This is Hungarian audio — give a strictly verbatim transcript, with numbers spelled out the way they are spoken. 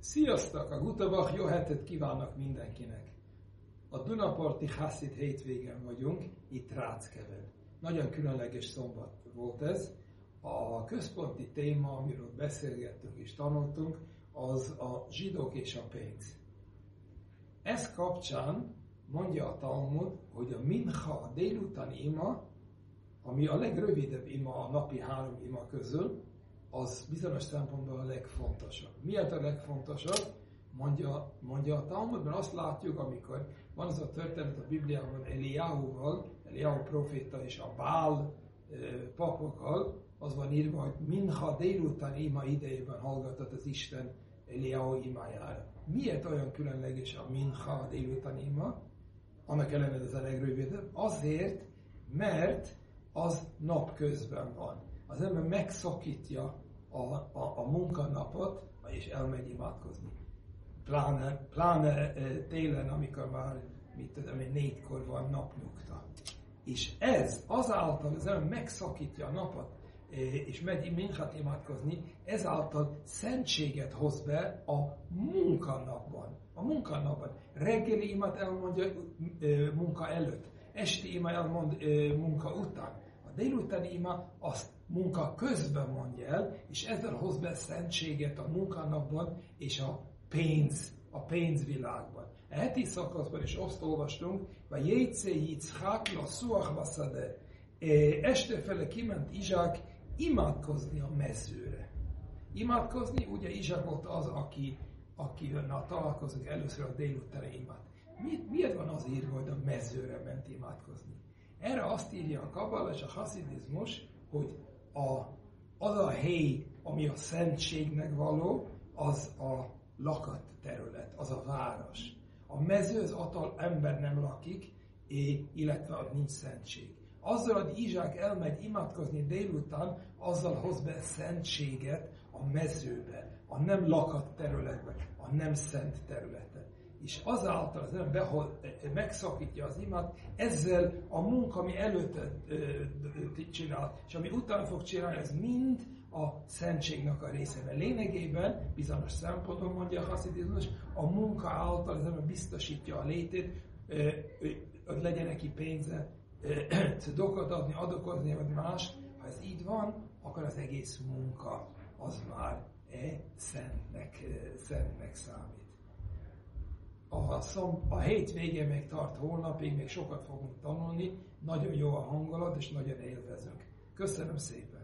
Sziasztok! A Gutabach, jó hetet kívánok mindenkinek! A Dunaparti Hasszid hétvégen vagyunk, itt Ráckeben. Nagyon különleges szombat volt ez. A központi téma, amiről beszélgettünk és tanultunk, az a zsidók és a pénz. Ez kapcsán mondja a Talmud, hogy a mincha, a délutáni ima, ami a legrövidebb ima a napi három ima közül, az bizonyos szempontból a legfontosabb. Miért a legfontosabb? Mondja, mondja a Talmud, mert azt látjuk, amikor van az a történet a Bibliában Eliáhuval, Eliáhu proféta és a Bál e, papokkal, az van írva, hogy minha délután ima idejében hallgatott az Isten Eliáhu imájára. Miért olyan különleges a minha délután ima? Annak ellenére ez a legrövidebb. Azért, mert az napközben van. Az ember megszakítja a, a, a munkanapot, és elmegy imádkozni. Pláne, pláne télen, amikor már, mit tudom én, négykor van napnyugta. És ez azáltal, az ember megszakítja a napot, és megy minchát imádkozni, ezáltal szentséget hoz be a munkanapban. A munkanapban. Reggeli imát elmondja munka előtt, esti ima elmond munka után. A délutáni ima azt munka közben mondja el, és ezzel hoz be szentséget a munkanapban és a pénz, a pénzvilágban. A heti szakaszban is azt olvastunk, vagy Jécé Yitzchak la Suach Vaszade. Este fele kiment Izsák imádkozni a mezőre. Imádkozni, ugye Izsák volt az, aki, akivel találkozunk először a délutáni imát. Mi, miért van az írva, hogy a mezőre ment imádkozni? Erre azt írja a Kabala és a haszidizmus, hogy a, az a hely, ami a szentségnek való, az a lakott terület, az a város. A mező az atal ember nem lakik, illetve nincs szentség. Azzal, hogy Izsák elmegy imádkozni délután, azzal hoz be szentséget a mezőbe, a nem lakott területbe, a nem szent területbe. És azáltal az ember behol, megszakítja az imát, ezzel a munka, ami előtte csinál, és ami utána fog csinálni, ez mind a szentségnek a része. Mert lényegében, bizonyos szempontból mondja a haszidizmus, a munka által az ember biztosítja a létét, hogy legyen neki pénze, dokot adni, adokozni, vagy más. Ha ez így van, akkor az egész munka az már e szentnek, szentnek számít. A, szom, a hét vége még tart holnapig, még sokat fogunk tanulni, nagyon jó a hangulat, és nagyon élvezünk. Köszönöm szépen!